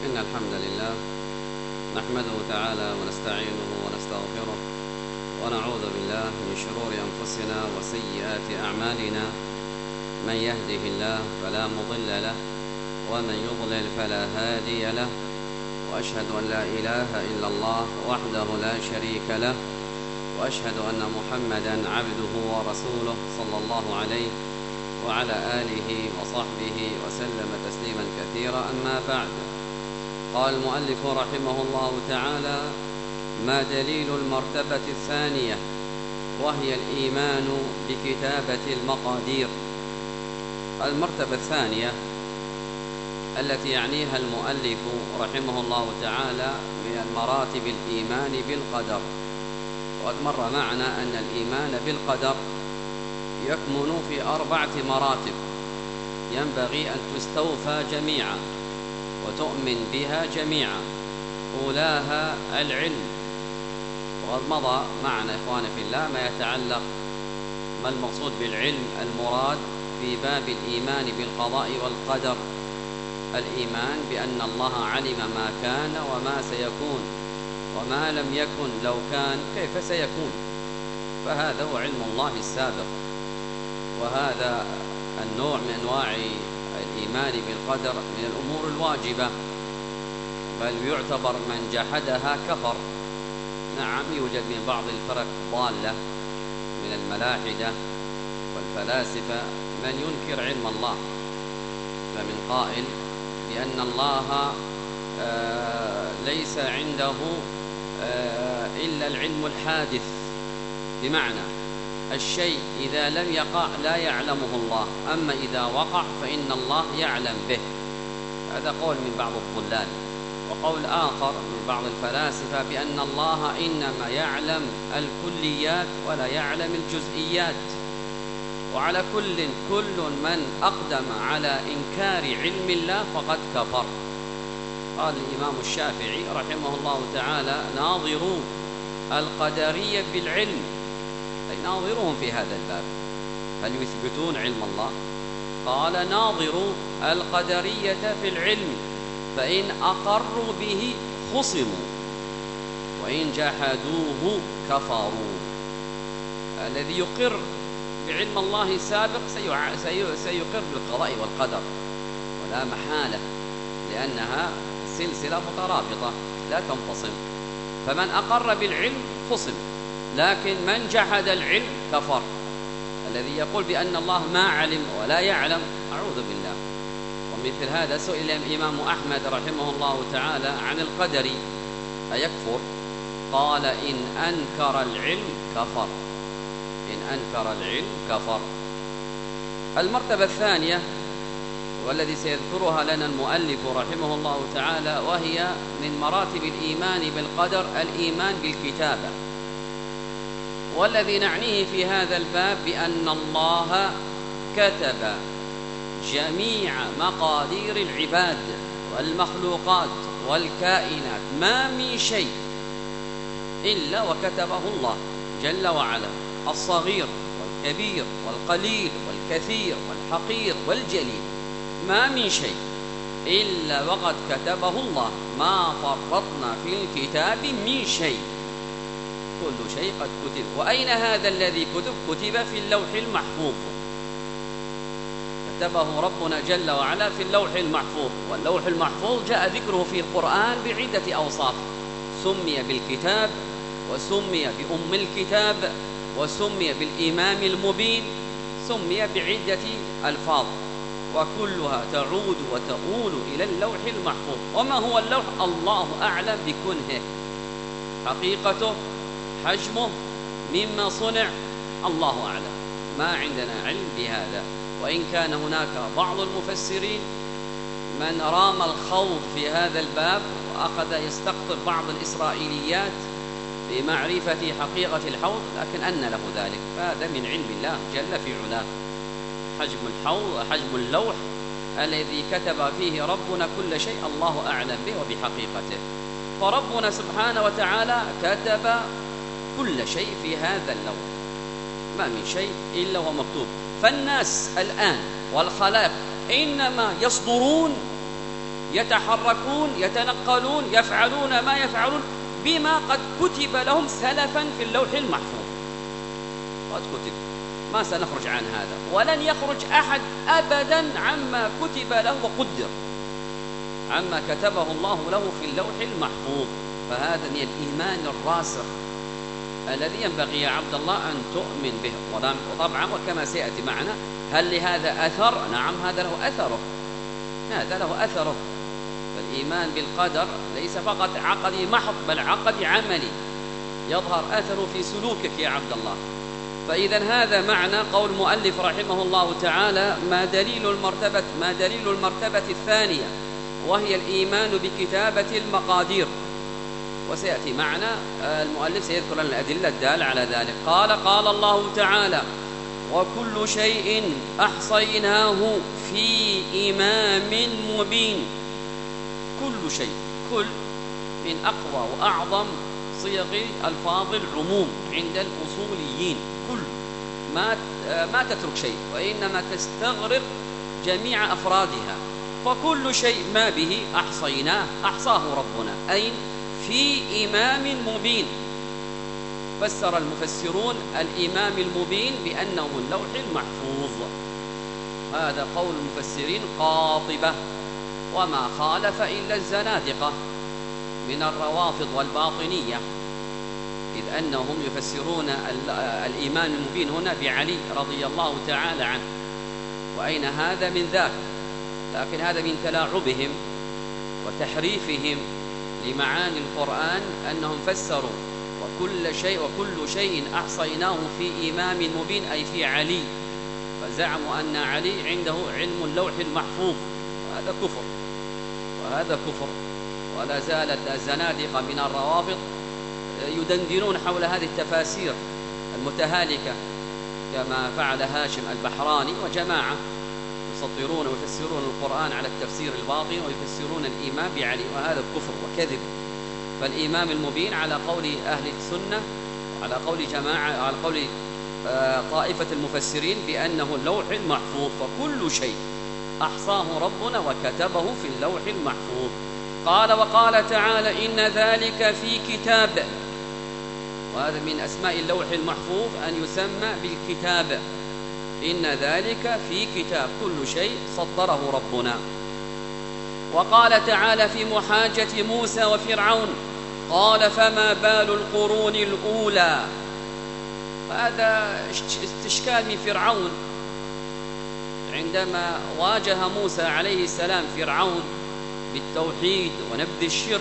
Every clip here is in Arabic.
إن الحمد لله نحمده تعالى ونستعينه ونستغفره ونعوذ بالله من شرور أنفسنا وسيئات أعمالنا. من يهده الله فلا مضل له ومن يضلل فلا هادي له، وأشهد أن لا إله إلا الله وحده لا شريك له، وأشهد أن محمدًا عبده ورسوله صلى الله عليه وعلى آله وصحبه وسلم تسليما كثيرا. أما بعد، قال المؤلف رحمه الله تعالى: ما دليل المرتبة الثانية وهي الإيمان بكتابة المقادير. المرتبة الثانية التي يعنيها المؤلف رحمه الله تعالى من المراتب الإيمان بالقدر. وقد مر معنا أن الإيمان بالقدر يكمن في 4 مراتب ينبغي أن تستوفى جميعا وتؤمن بها جميعا. أولاها العلم، وقد مضى معنا إخواني في الله ما يتعلق ما المقصود بالعلم المراد في باب الإيمان بالقضاء والقدر. الإيمان بأن الله علم ما كان وما سيكون، وما لم يكن لو كان كيف سيكون، فهذا هو علم الله السابق. وهذا النوع من أنواع الإيمان بالقدر من الأمور الواجبة، بل يعتبر من جحدها كفر. نعم، يوجد من بعض الفرق ضالة من الملاحدة والفلاسفة من ينكر علم الله، فمن قائل بأن الله ليس عنده إلا العلم الحادث، بمعنى الشيء إذا لم يقع لا يعلمه الله، أما إذا وقع فإن الله يعلم به. هذا قول من بعض الضلال. وقول آخر من بعض الفلاسفة بأن الله إنما يعلم الكليات ولا يعلم الجزئيات. وعلى كل من أقدم على إنكار علم الله فقد كفر. قال الإمام الشافعي رحمه الله تعالى: ناظروا القدرية بالعلم، أي ناظرهم في هذا الباب، هل يثبتون علم الله؟ قال: ناظروا القدرية في العلم، فإن أقروا به خصموا وإن جحدوه كفروا. الذي يقر بعلم الله السابق سيقر بالقضاء والقدر ولا محالة، لأنها سلسلة مترابطة لا تنفصل. فمن أقر بالعلم خصم، لكن من جحد العلم كفر. الذي يقول بأن الله ما علم ولا يعلم، أعوذ بالله. ومثل هذا سئل الإمام أحمد رحمه الله تعالى عن القدر أيكفر؟ قال: إن أنكر العلم كفر، إن أنكر العلم كفر. المرتبة الثانية والذي سيذكرها لنا المؤلف رحمه الله تعالى، وهي من مراتب الإيمان بالقدر الإيمان بالكتابة. والذي نعنيه في هذا الباب بأن الله كتب جميع مقادير العباد والمخلوقات والكائنات، ما من شيء إلا وكتبه الله جل وعلا، الصغير والكبير والقليل والكثير والحقير والجليل، ما من شيء إلا وقد كتبه الله، ما فرطنا في الكتاب من شيء، كل شيء قد كتب. وأين هذا الذي كتب؟ كتب في اللوح المحفوظ، كتبه ربنا جل وعلا في اللوح المحفوظ. واللوح المحفوظ جاء ذكره في القرآن بعدة أوصاف، سمي بالكتاب، وسمي بأم الكتاب، وسمي بالإمام المبين، سمي بعدة ألفاظ، وكلها تعود وتؤول إلى اللوح المحفوظ. وما هو اللوح؟ الله أعلم بكنهه، حقيقته، حجمه، مما صنع، الله أعلم، ما عندنا علم بهذا. وإن كان هناك بعض المفسرين من رام الخوض في هذا الباب وأخذ يستقطب بعض الإسرائيليات بمعرفة حقيقة الحوض، لكن أن له ذلك، فهذا من علم الله جل في علاه. حجم الحوض، حجم اللوح الذي كتب فيه ربنا كل شيء، الله أعلم به وبحقيقته. فربنا سبحانه وتعالى كتب كل شيء في هذا اللوح، ما من شيء إلا هو مكتوب. فالناس الآن والخلائق إنما يتحركون يتنقلون يفعلون ما يفعلون بما قد كتب لهم سلفا في اللوح المحفوظ. قد كتب، ما سنخرج عن هذا، ولن يخرج أحد أبدا عما كتب له وقدر، عما كتبه الله له في اللوح المحفوظ. فهذا من الإيمان الراسخ الذي ينبغي يا عبد الله أن تؤمن به. وطبعا وكما سيأتي معنا، هل لهذا أثر؟ نعم، هذا له أثره، هذا له أثره. فالإيمان بالقدر ليس فقط عقدي محض، بل عقدي عملي يظهر أثره في سلوكك يا عبد الله. فإذا هذا معنى قول المؤلف رحمه الله تعالى: ما دليل المرتبة الثانية، وهي الإيمان بكتابة المقادير. وسيأتي معنا المؤلف سيذكر لنا الأدلة الدالة على ذلك. قال الله تعالى: وكل شيء أحصيناه في إمام مبين. كل شيء، كل من أقوى وأعظم صيغ الفاظ العموم عند الأصوليين. كل ما تترك شيء، وإنما تستغرق جميع أفرادها. فكل شيء ما به أحصيناه، أحصاه ربنا، أي في إمام مبين. فسر المفسرون الإمام المبين بأنه اللوح المحفوظ. هذا قول المفسرين قاطبة، وما خالف إلا الزنادقة من الروافض والباطنية، إذ أنهم يفسرون الإيمان المبين هنا بعلي رضي الله تعالى عنه. وأين هذا من ذاك؟ لكن هذا من تلاعبهم وتحريفهم لمعاني القرآن، أنهم فسروا وكل شيء أحصيناه في إمام مبين، أي في علي، فزعموا أن علي عنده علم اللوح المحفوظ. وهذا كفر. ولا زالت الزنادقة من الروافض يدندنون حول هذه التفاسير المتهالكة، كما فعل هاشم البحراني وجماعة يسطرون ويفسرون القرآن على التفسير الباطن ويفسرون الإيمان بعلي، وهذا كفر وكذب. فالإمام المبين على قول أهل السنة وعلى قول جماعة، على قول طائفة المفسرين بأنه اللوح المحفوظ. فكل شيء أحصاه ربنا وكتبه في اللوح المحفوظ. وقال تعالى: إن ذلك في كتاب. وهذا من أسماء اللوح المحفوظ أن يسمى بالكتاب. إن ذلك في كتاب، كل شيء صدره ربنا. وقال تعالى في محاجة موسى وفرعون: قال فما بال القرون الأولى. هذا استشكال من فرعون عندما واجه موسى عليه السلام فرعون بالتوحيد ونبذ الشرك.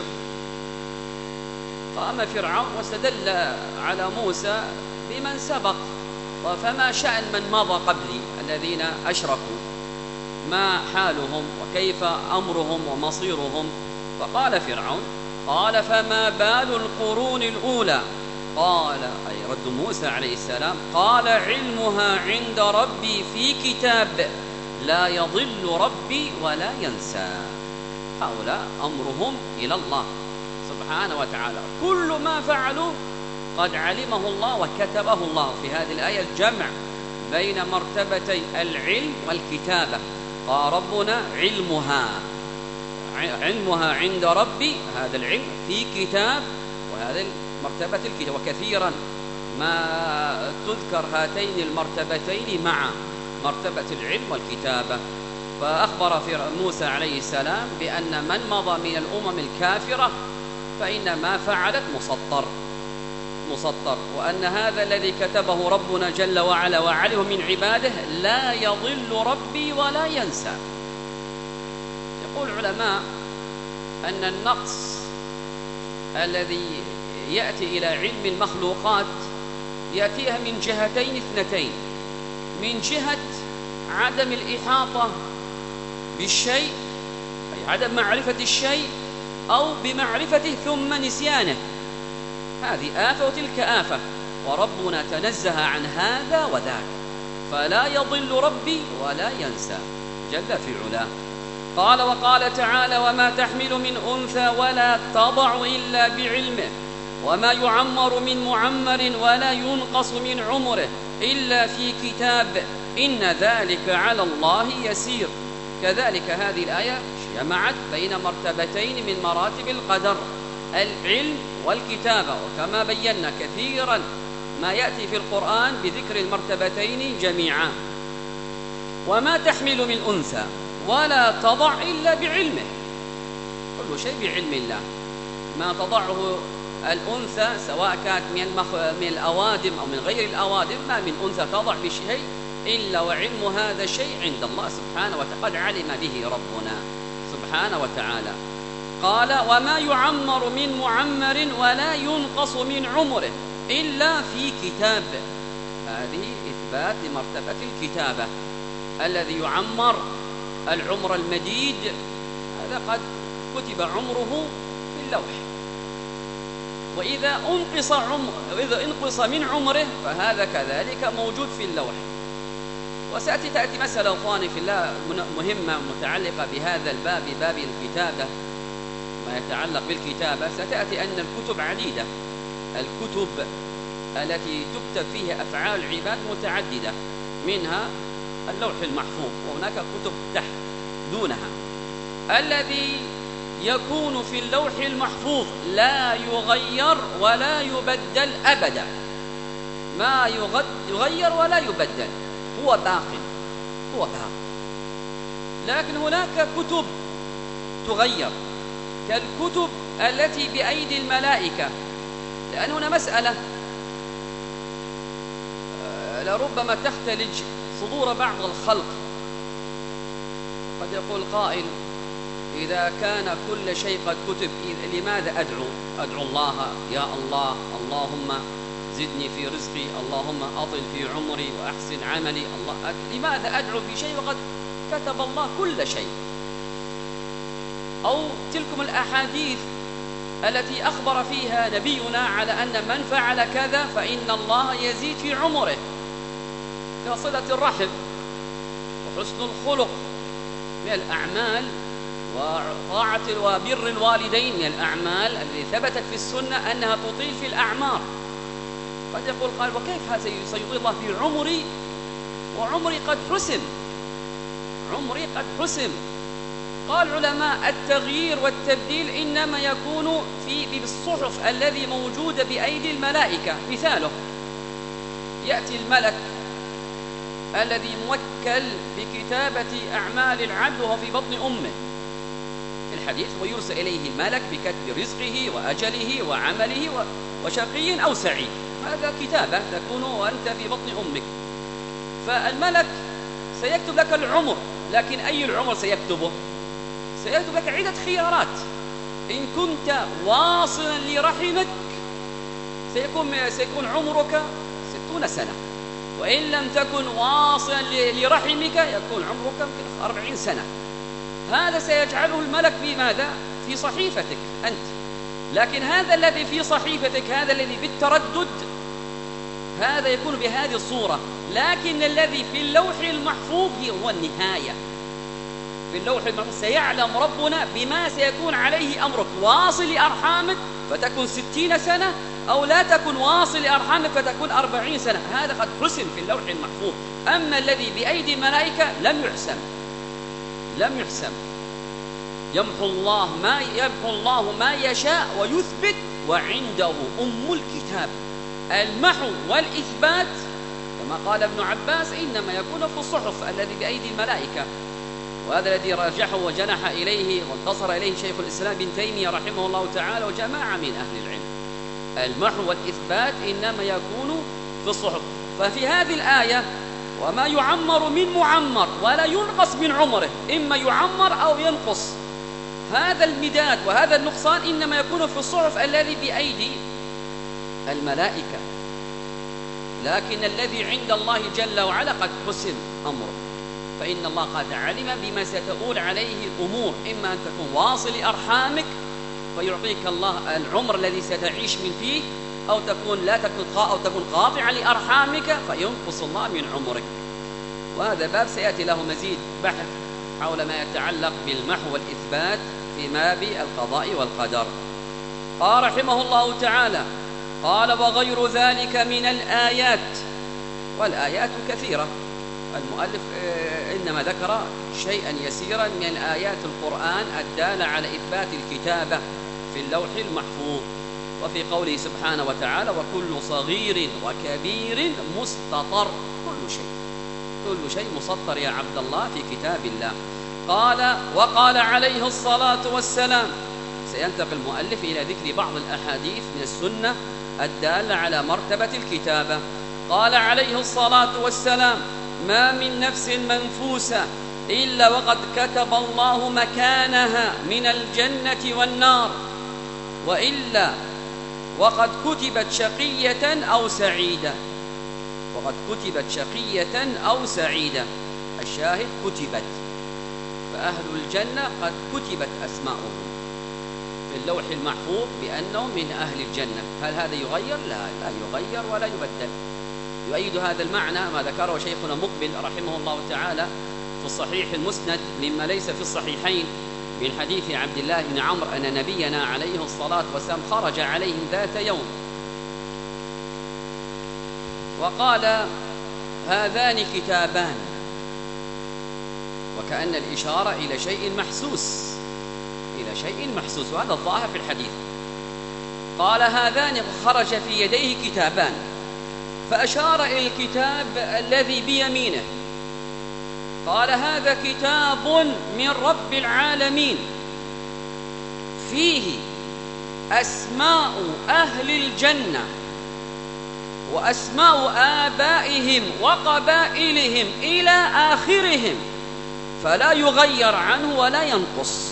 قام فرعون واستدل على موسى بمن سبق، فما شأن من مضى قبلي الذين أشركوا، ما حالهم وكيف أمرهم ومصيرهم؟ فقال فرعون: قال فما بال القرون الأولى. قال، أي رد موسى عليه السلام: قال علمها عند ربي في كتاب لا يضل ربي ولا ينسى. هؤلاء أمرهم إلى الله سبحانه وتعالى، كل ما فعلوا قد علمه الله وكتبه الله. في هذه الآية الجمع بين مرتبتي العلم والكتابة. قال ربنا: علمها عند ربي، هذا العلم في كتاب، وهذا مرتبة الكتاب. وكثيرا ما تذكر هاتين المرتبتين مع مرتبة العلم والكتابة. فأخبر موسى عليه السلام بأن من مضى من الأمم الكافرة فإن ما فعلت مسطر، وأن هذا الذي كتبه ربنا جل وعلا وعليه من عباده لا يضل ربي ولا ينسى. يقول العلماء أن النقص الذي يأتي إلى علم المخلوقات يأتيها من جهتين اثنتين: من جهة عدم الإحاطة بالشيء، أي عدم معرفة الشيء، أو بمعرفته ثم نسيانه. هذه آفة وتلك آفة، وربنا تنزه عن هذا وذاك، فلا يضل ربي ولا ينسى جل في علاه. وقال تعالى: وما تحمل من أنثى ولا تضع إلا بعلمه، وما يعمر من معمر ولا ينقص من عمره إلا في كتاب، إن ذلك على الله يسير. كذلك هذه الآية جمعت بين مرتبتين من مراتب القدر، العلم والكتابة. وكما بينا كثيرا ما يأتي في القرآن بذكر المرتبتين جميعا. وما تحمل من أنثى ولا تضع إلا بعلمه، كل شيء بعلم الله. ما تضعه الأنثى سواء كانت من الأوادم أو من غير الأوادم، ما من أنثى تضع بشيء إلا وعلم هذا الشيء عند الله سبحانه وتعالى، قد علم به ربنا سبحانه وتعالى. قال: وما يعمر من معمر ولا ينقص من عمره إلا في كتاب. هذه إثبات لمرتبة الكتابة. الذي يعمر العمر المديد هذا قد كتب عمره في اللوح، وإذا انقص من عمره فهذا كذلك موجود في اللوح. تأتي مسألة أخواني في الله مهمة متعلقة بهذا الباب، باب الكتابة، ما يتعلق بالكتابة. ستأتي أن الكتب عديدة، الكتب التي تكتب فيها أفعال العباد متعددة، منها اللوح المحفوظ، وهناك كتب تحت دونها. الذي يكون في اللوح المحفوظ لا يغير ولا يبدل أبدا، ما يغير ولا يبدل، هو باق. لكن هناك كتب تغير كالكتب التي بأيدي الملائكة، لأن هنا مسألة لربما تختلج صدور بعض الخلق. قد يقول قائل: إذا كان كل شيء قد كتب لماذا أدعو الله؟ يا الله، اللهم زدني في رزقي، اللهم أطل في عمري وأحسن عملي، لماذا أدعو في شيء وقد كتب الله كل شيء؟ أو تلكم الأحاديث التي أخبر فيها نبينا على أن من فعل كذا فإن الله يزيد في عمره، كصلة الرحم وحسن الخلق من الأعمال، وطاعة وبر الوالدين من الأعمال التي ثبتت في السنة أنها تطيل في الأعمار. قد يقول قال: وكيف هذا سيطيل الله في عمري وعمري قد حسم؟ عمري قد حسم. قال العلماء: التغيير والتبديل إنما يكون في الصحف الذي موجودة بأيدي الملائكة. مثاله: يأتي الملك الذي موكل بكتابة أعمال العبد وهو في بطن أمه في الحديث، ويرسل إليه الملك بكتب رزقه وأجله وعمله وشقي أو سعيد. هذا كتابة تكون وأنت في بطن أمك. فالملك سيكتب لك العمر، لكن أي العمر سيكتبه؟ سيكتب لك عدة خيارات. إن كنت واصلا لرحمك سيكون عمرك 60 سنة، وإن لم تكن واصلا لرحمك يكون عمرك يمكن 40 سنة. هذا سيجعله الملك في ماذا؟ في صحيفتك أنت. لكن هذا الذي في صحيفتك، هذا الذي بالتردد، هذا يكون بهذه الصورة. لكن الذي في اللوح المحفوظ هو النهاية. في اللوح المحفوظ سيعلم ربنا بما سيكون عليه أمرك، واصل لأرحامك فتكون 60 سنة، أو لا تكن واصل لأرحامك فتكون 40 سنة. هذا قد حسم في اللوح المحفوظ. أما الذي بأيدي الملائكة لم يحسم. يمحو الله ما يشاء ويثبت وعنده أم الكتاب. المحو والإثبات كما قال ابن عباس إنما يكون في الصحف الذي بأيدي الملائكة، وهذا الذي رجحه وجنح إليه وانتصر إليه شيخ الإسلام بن تيمية رحمه الله تعالى وجماعة من أهل العلم. المحو والإثبات إنما يكون في الصحف. ففي هذه الآية: وما يعمر من معمر ولا ينقص من عمره، إما يعمر أو ينقص. هذا المداد وهذا النقصان إنما يكون في الصحف الذي بأيدي الملائكة، لكن الذي عند الله جل وعلا قد حسم أمره، فإن الله قد علم بما ستؤول عليه الأمور، إما أن تكون واصل أرحامك فيعطيك الله العمر الذي ستعيش من فيه، أو تكون قاطعا لأرحامك فينقص الله من عمرك. وهذا باب سيأتي له مزيد بحث حول ما يتعلق بالمحو والإثبات في باب القضاء والقدر. قال رحمه الله تعالى: قال: وغير ذلك من الآيات. والآيات كثيرة. المؤلف وإنما ذكر شيئا يسيرا من آيات القرآن الدالة على إثبات الكتابة في اللوح المحفوظ. وفي قوله سبحانه وتعالى: وكل صغير وكبير مستطر، كل شيء مسطر يا عبد الله في كتاب الله. وقال عليه الصلاة والسلام، سينتقل المؤلف إلى ذكر بعض الأحاديث من السنة الدالة على مرتبة الكتابة. قال عليه الصلاة والسلام: ما من نفس منفوسة إلا وقد كتب الله مكانها من الجنة والنار، وإلا وقد كتبت شقية أو سعيدة. وقد كتبت شقية أو سعيدة، الشاهد كتبت، فأهل الجنة قد كتبت أسماؤهم في اللوح المحفوظ بأنهم من أهل الجنة. هل هذا يغير؟ لا يغير ولا يبدل. يؤيد هذا المعنى ما ذكره شيخنا مقبل رحمه الله تعالى في الصحيح المسند مما ليس في الصحيحين من حديث عبد الله بن عمرو أن نبينا عليه الصلاة والسلام خرج عليهم ذات يوم وقال: هذان كتابان، وكأن الإشارة إلى شيء محسوس، وهذا الظاهر في الحديث. قال: هذان، خرج في يديه كتابان، فأشار إلى الكتاب الذي بيمينه، قال: هذا كتاب من رب العالمين فيه أسماء أهل الجنة وأسماء آبائهم وقبائلهم إلى آخرهم، فلا يغير عنه ولا ينقص.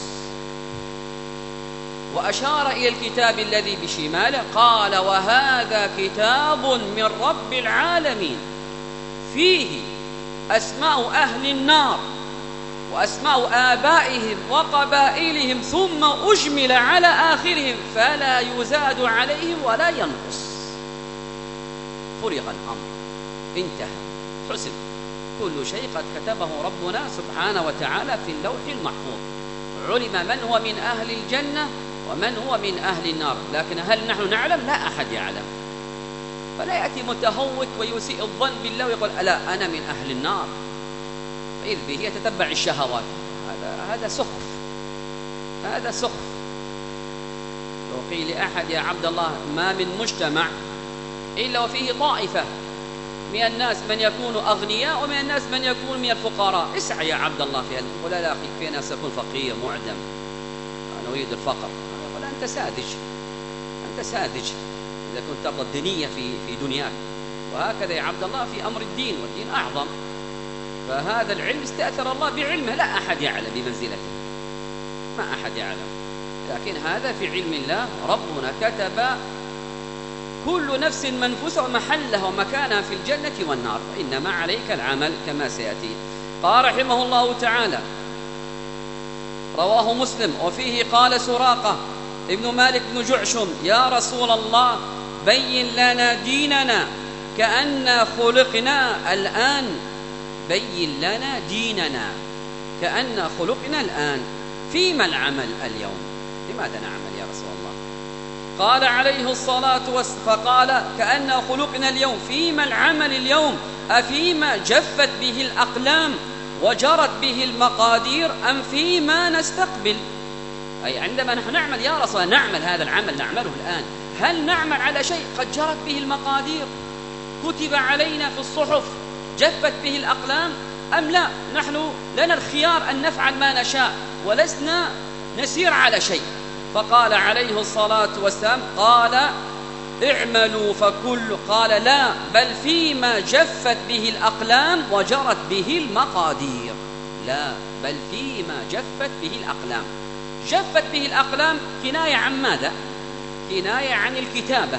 وأشار إلى الكتاب الذي بشماله قال: وهذا كتاب من رب العالمين فيه أسماء أهل النار وأسماء آبائهم وقبائلهم، ثم أجمل على آخرهم فلا يزاد عليهم ولا ينقص. فرغ الأمر، انتهى، حسب، كل شيء قد كتبه ربنا سبحانه وتعالى في اللوح المحفوظ. علم من هو من أهل الجنة ومن هو من أهل النار، لكن هل نحن نعلم؟ لا أحد يعلم. فلا يأتي متهوك ويسيء الظن بالله ويقول: ألا أنا من أهل النار، إذ به يتتبع الشهوات. هذا سخف. لو قيل لأحد: يا عبد الله، ما من مجتمع إلا وفيه طائفة من الناس من يكون أغنياء ومن الناس من يكون من الفقراء، اسعى يا عبد الله في هذا. يقول: لا أخي، في ناس يكون فقير معدم، أنا أريد الفقر. يقول: أنت ساذج إذا كنت ترضى الدنيا في دنياك. وهكذا يا عبد الله في أمر الدين، والدين أعظم. فهذا العلم استأثر الله بعلمه، لا أحد يعلم بمنزلته، ما أحد يعلم، لكن هذا في علم الله. ربنا كتب كل نفس منفوسة ومحلها ومكانها في الجنة والنار، إنما عليك العمل كما سيأتي. قال رحمه الله تعالى: رواه مسلم وفيه قال سراقة ابن مالك بن جعشم: يا رسول الله، بين لنا ديننا كأننا خلقنا الآن. بين لنا ديننا كأننا خلقنا الآن، فيما العمل اليوم؟ لماذا نعمل يا رسول الله؟ قال عليه الصلاة والسلام، فقال: كأننا خلقنا اليوم، فيما العمل اليوم؟ أفيما جفت به الأقلام وجرت به المقادير أم فيما نستقبل؟ أي عندما نحن نعمل يا رسول الله، نعمل هذا العمل نعمله الآن، هل نعمل على شيء قد جرت به المقادير، كتب علينا في الصحف، جفت به الأقلام، أم لا؟ نحن لنا الخيار أن نفعل ما نشاء ولسنا نسير على شيء. فقال عليه الصلاة والسلام: قال: اعملوا فكل. قال: لا، بل فيما جفت به الأقلام وجرت به المقادير. لا، بل فيما جفت به الأقلام. جفت به الأقلام كناية عن ماذا؟ كناية عن الكتابة.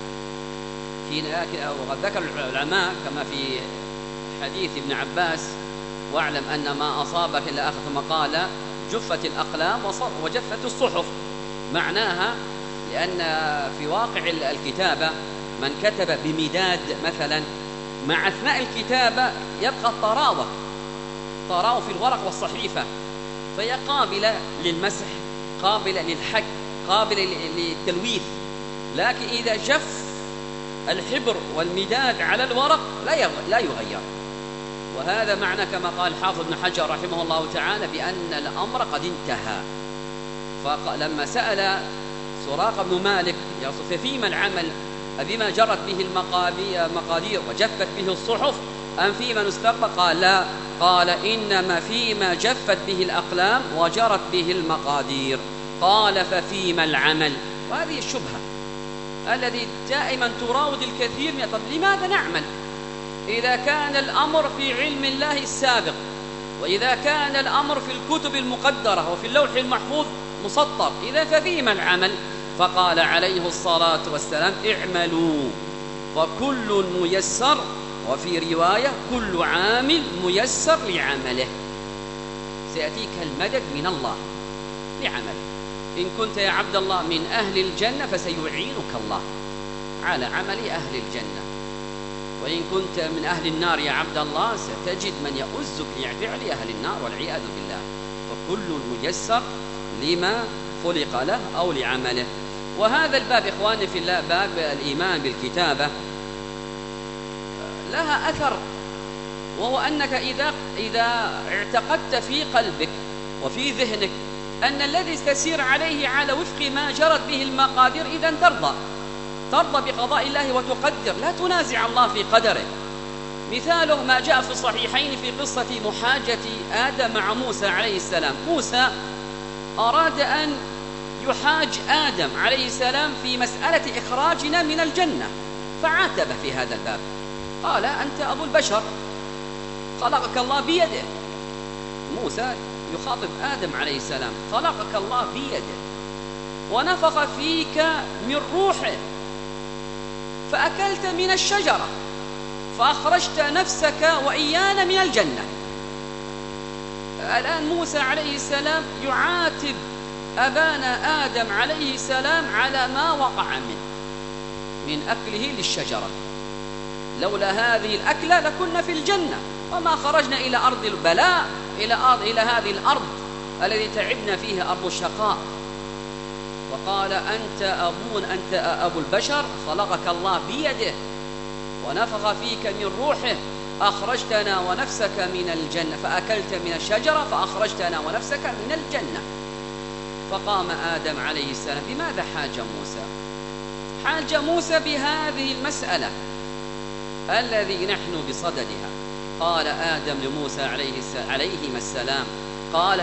وقد ذكر العلماء كما في حديث ابن عباس: واعلم أن ما أصابك إلا آخر، ثم قال: جفت الأقلام وجفت الصحف. معناها لأن في واقع الكتابة من كتب بمداد مثلا، مع أثناء الكتابة يبقى طراوة في الورق والصحيفة، فهي قابلة للمسح، قابلة للحك، قابلة للتلويث. لكن إذا جف الحبر والمداد على الورق لا يغير، وهذا معنى كما قال الحافظ ابن حجر رحمه الله تعالى بأن الأمر قد انتهى. فلما سأل سراقة بن مالك فيما العمل بما جرت به المقادير وجفت به الصحف أم فيما نستقبل؟ قال لا، قال إنما فيما جفت به الأقلام وجرت به المقادير. قال ففيما العمل؟ وهذه الشبهة الذي دائما تراود الكثير من طب لماذا نعمل إذا كان الأمر في علم الله السابق، وإذا كان الأمر في الكتب المقدرة وفي اللوح المحفوظ مسطر، إذا ففيما العمل؟ فقال عليه الصلاة والسلام اعملوا فكل ميسر، وفي رواية كل عامل ميسر لعمله. سيأتيك المدد من الله لعمله. إن كنت يا عبد الله من أهل الجنة فسيعينك الله على عمل أهل الجنة، وإن كنت من أهل النار يا عبد الله ستجد من يؤزك لفعل أهل النار والعياذ بالله. فكل ميسر لما خلق له أو لعمله. وهذا الباب إخواني في الله، باب الإيمان بالكتابة، لها أثر، وهو أنك إذا اعتقدت في قلبك وفي ذهنك أن الذي تسير عليه على وفق ما جرت به المقادير، إذن ترضى بقضاء الله وتقدر، لا تنازع الله في قدره. مثاله ما جاء في الصحيحين في قصة محاجة آدم مع موسى عليه السلام. موسى أراد أن يحاج آدم عليه السلام في مسألة إخراجنا من الجنة، فعاتب في هذا الباب، قال أنت أبو البشر خلقك الله بيده. موسى يخاطب آدم عليه السلام، خلقك الله بيده ونفخ فيك من روحه فأكلت من الشجرة فأخرجت نفسك وإيانا من الجنة. الآن موسى عليه السلام يعاتب أبانا آدم عليه السلام على ما وقع من أكله للشجرة. لولا هذه الأكلة لكنا في الجنة وما خرجنا إلى أرض البلاء، إلى هذه الأرض التي تعبنا فيها، أرض الشقاء. وقال أنت أبو البشر خلقك الله بيده ونفخ فيك من روحه أخرجتنا ونفسك من الجنة، فأكلت من الشجرة فأخرجتنا ونفسك من الجنة. فقام آدم عليه السلام. بماذا حاج موسى؟ حاج موسى بهذه المسألة الذي نحن بصددها. قال آدم لموسى عليهما السلام، قال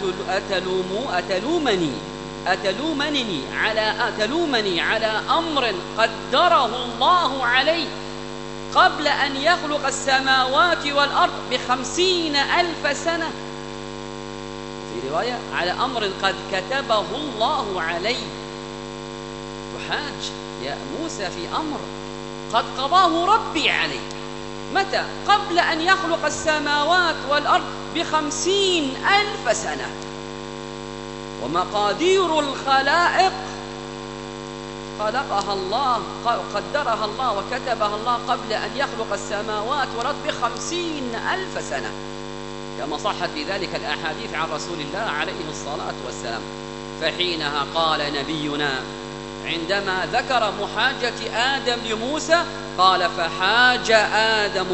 أتلومني على أمر قدره الله علي قبل أن يخلق السماوات والأرض ب50,000 سنة. في رواية على أمر قد كتبه الله علي. تحاج يا موسى في أمر قد قضاه ربي علي. متى؟ قبل أن يخلق السماوات والأرض ب50,000 سنة. ومقادير الخلائق خلقها الله، قدرها الله وكتبها الله قبل أن يخلق السماوات والأرض ب50,000 سنة، كما صحت في ذلك الأحاديث عن رسول الله عليه الصلاة والسلام. فحينها قال نبينا عندما ذكر محاجة آدم لموسى، قال فحاج آدم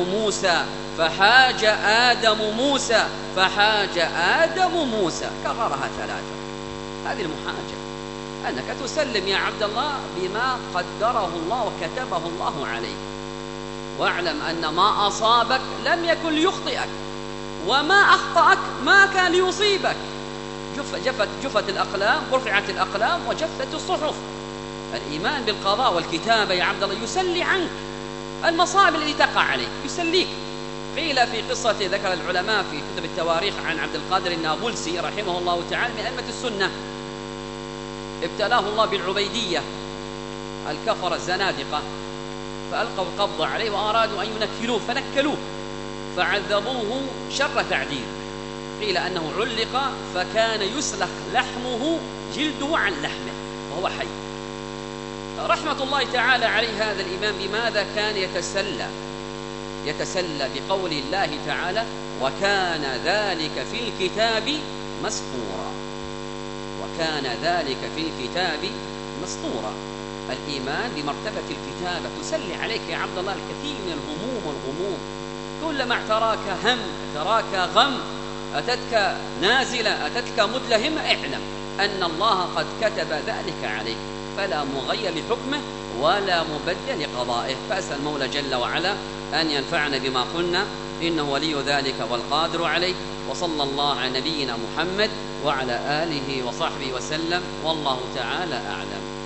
موسى، كررها 3. هذه المحاجة، أنك تسلم يا عبد الله بما قدره الله وكتبه الله عليك، واعلم أن ما أصابك لم يكن ليخطئك، وما أخطأك ما كان ليصيبك. جفت الأقلام، رفعت الأقلام وجفت الصحف. الإيمان بالقضاء والكتابة يا عبد الله يسلي عنك المصائب التي تقع عليك، يسليك. قيل في قصة ذكر العلماء في كتب التواريخ عن عبد القادر النابلسي رحمه الله تعالى من أئمة السنة، ابتلاه الله بالعبيدية، الكفر الزنادقة، فألقوا القبض عليه وأرادوا أن ينكلوه فنكلوه فعذبوه شر تعذيب. قيل أنه علق فكان يسلخ لحمه جلده عن لحمه وهو حي. رحمة الله تعالى عليه هذا الإمام بماذا كان يتسلى بقول الله تعالى وكان ذلك في الكتاب مسطورا. الإيمان بمرتبة الكتابة تسلي عليك يا عبد الله الكثير من الهموم والغموم كلما اعتراك هم، اعتراك غم، أتتك نازلة، أتتك مدلهمة، اعلم أن الله قد كتب ذلك عليك، فلا مغير لحكمه ولا مبدل لقضائه. فأسأل المولى جل وعلا أن ينفعنا بما قلنا، إنه ولي ذلك والقادر عليه. وصلى الله على نبينا محمد وعلى آله وصحبه وسلم، والله تعالى أعلم.